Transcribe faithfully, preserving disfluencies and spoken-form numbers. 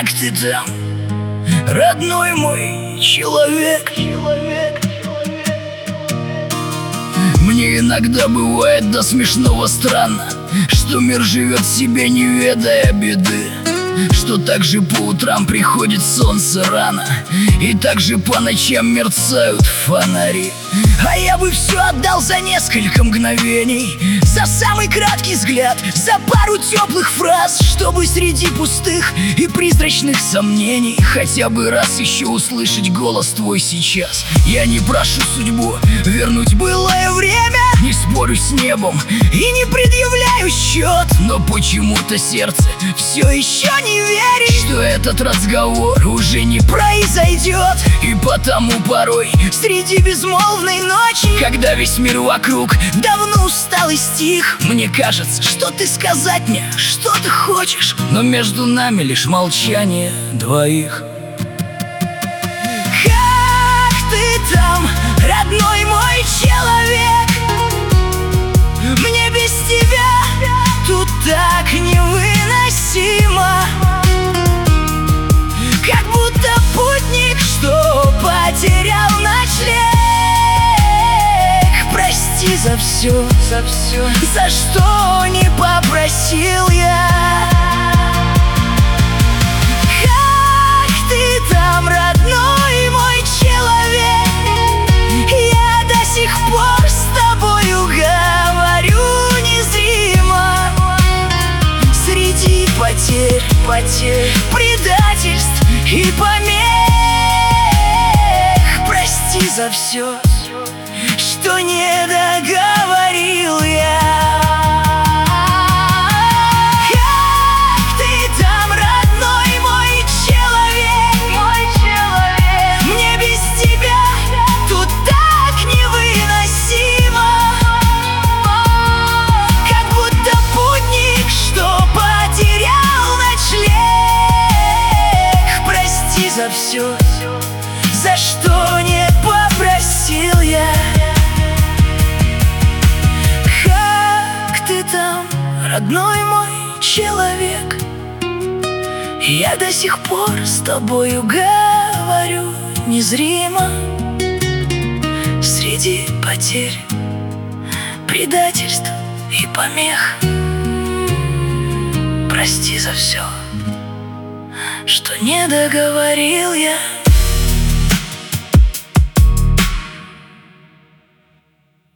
Как ты там, родной мой человек? Мне иногда бывает до смешного странно, что мир живет себе, не ведая беды, что так же по утрам приходит солнце рано, и так же по ночам мерцают фонари. А я бы все отдал за несколько мгновений, за самый краткий взгляд, за пару теплых фраз, чтобы среди пустых и призрачных сомнений хотя бы раз еще услышать голос твой сейчас. Я не прошу судьбу вернуть былое время, не спорю с небом и не предъявляю счет, но почему-то сердце все еще не верит, что этот разговор уже не произойдет. И потому порой среди безмолвной ночи, когда весь мир вокруг давно устал и стих, мне кажется, что ты сказать мне, что ты хочешь, но между нами лишь молчание двоих. Как ты там, родной мой человек? Мне без тебя тут так невыносимо, как будто путник, что потерял ночлег. Прости за все, за все, за что не попросил я. Как ты там, родной мой человек? Я до сих пор с тобою говорю незримо, среди потерь, потерь, предательств и помех. Прости за все, что не договорил я. Как ты там, родной мой человек? Мой человек. Мне без тебя тут так невыносимо, как будто путник, что потерял ночлег. Прости за все, за что не попросил я. Как ты там, родной мой человек? Я до сих пор с тобою говорю незримо, среди потерь, предательств и помех. Прости за все, что не договорил я.